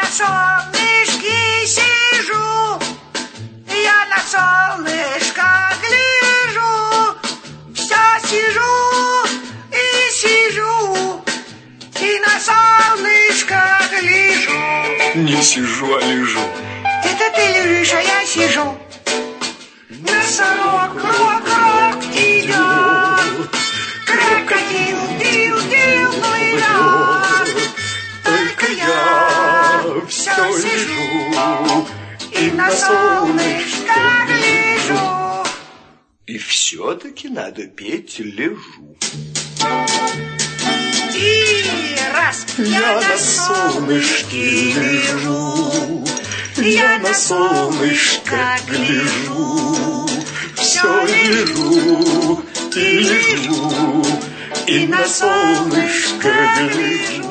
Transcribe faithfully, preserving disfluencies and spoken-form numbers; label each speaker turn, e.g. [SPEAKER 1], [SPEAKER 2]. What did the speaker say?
[SPEAKER 1] солнышке сижу, я на солнышко гляжу, все сижу и сижу, и на солнышко гляжу.
[SPEAKER 2] Не сижу, а лежу.
[SPEAKER 1] Это ты лежишь, а я сижу. Носорог, крок, крок идет, крокодил, дил, дил, плывет. Только я все сижу и на солнышко гляжу.
[SPEAKER 2] И все-таки надо петь лежу.
[SPEAKER 1] И раз я на солнышке лежу, я на солнышко гляжу, все лежу и лежу, и на солнышко гляжу.